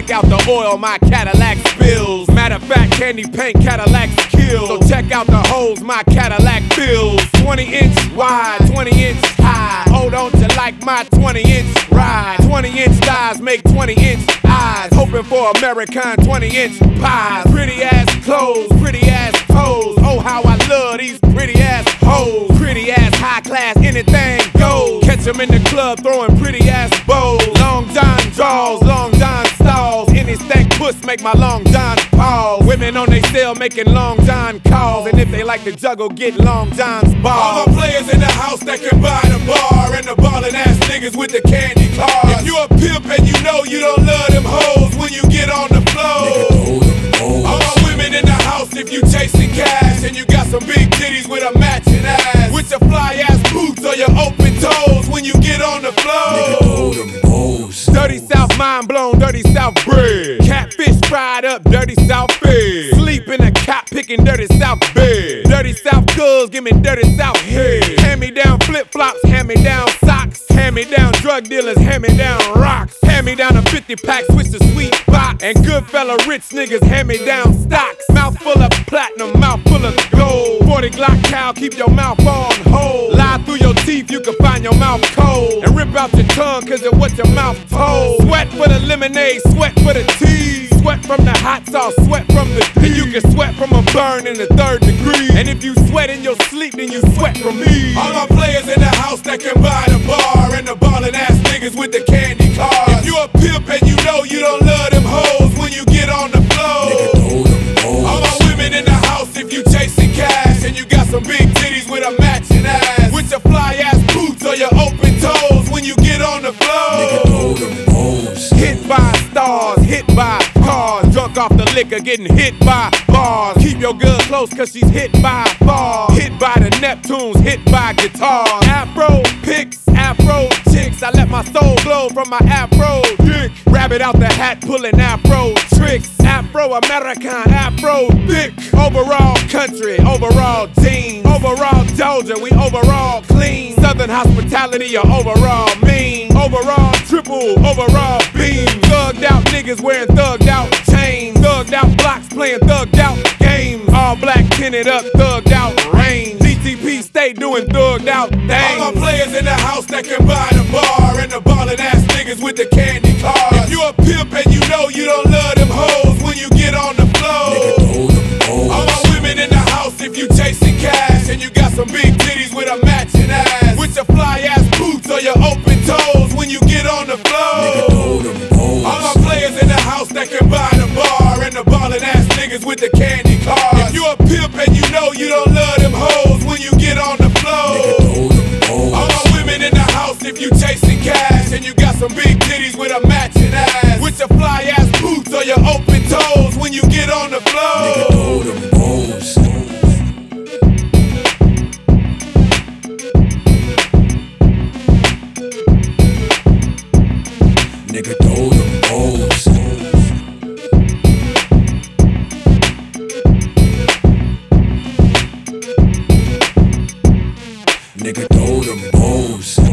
check out the oil my Cadillac spills. Matter of fact, candy paint Cadillacs kill. So check out the holes my Cadillac fills. 20-inch wide, 20-inch high. Hold on to like my 20-inch ride. 20-inch thighs make 20-inch eyes. Hoping for American 20-inch pies. Pretty ass clothes, pretty ass toes. Oh, how I love these pretty ass hoes. Pretty ass high class, anything goes. Catch them in the club throwing pretty ass bows. Long John draws, Long John stalls. Any stank puss make my Long John pause. Women on they cell making Long John calls. And if they like to juggle, get Long John's balls. All the players in the house that can buy the bar. And the ballin' ass niggas with the candy cars. If you a pimp and you know you don't love them hoes when you get on the floor. All my women in the house if you chasing cash. And you got some big titties with a matching ass. With your fly ass boots or your open toes when you get on the floor. Dirty South mind blown, dirty South bread. Catfish fried up, dirty South fed. Sleep in a cot picking dirty South bed. Dirty South girls, give me dirty South head. Hand me down flip flops, hand me down socks. Hand me down drug dealers, hand me down rocks. Hand me down a 50 pack, switch the sweet box. And good fella rich niggas, hand me down stocks. Mouth full of platinum, mouth full of gold. 40 Glock cow, keep your mouth on hold. Lie through your teeth, you can find your mouth cold. And rip out your tongue, cause of what your mouth told. Sweat for the lemonade, sweat for the tea. Sweat from the hot sauce, sweat from the tea. And you can sweat from a burn in the 3rd degree. And if you sweat in your sleep, then you sweat from me. All my players in the house that can buy the bar. And the ballin' ass niggas with the candy cars. If you a pimp and you know you don't love them hoes when you get on the floor. All my women in the house if you chasing cash. And you got some big titties with a matching ass. With your fly ass boots or your open toes when you get on the floor. Hit by stars, hit by cars. Drunk off the liquor, getting hit by bars. Keep your girl close cause she's hit by bars. Hit by the Neptunes, hit by guitars. Afro picks, afro chicks. I let my soul glow from my afro dick. Rabbit out the hat, pulling afro tricks. Afro-American, afro thick. Overall country, overall jeans. Overall Georgia, we overall clean. Southern hospitality, or overall mean. Overall triple, overall beam. Thugged out niggas wearing thugged out chains. Thugged out blocks playing thugged out games. All black tinted up, thugged out range. DTP stay doing thugged out things. All my players in the house that can buy the bar. And the ballin' ass niggas with the candy cars. If you a pimp and you know you don't love them hoes when you get on the floor. All my women in the house if you chasing cash. And you got some big titties with a matching ass. With your fly ass boots or your open toes when you get on the floor. All my players in the house that can buy the bar. And the ballin' ass niggas with the candy cars. If you a pimp and you know you don't love them hoes when you get on the floor. All my women in the house if you chasing cash. And you got some big titties with a matching ass. With your fly ass boots or your open toes when you get on the floor. Nigga, throw them balls. Nigga, throw them balls.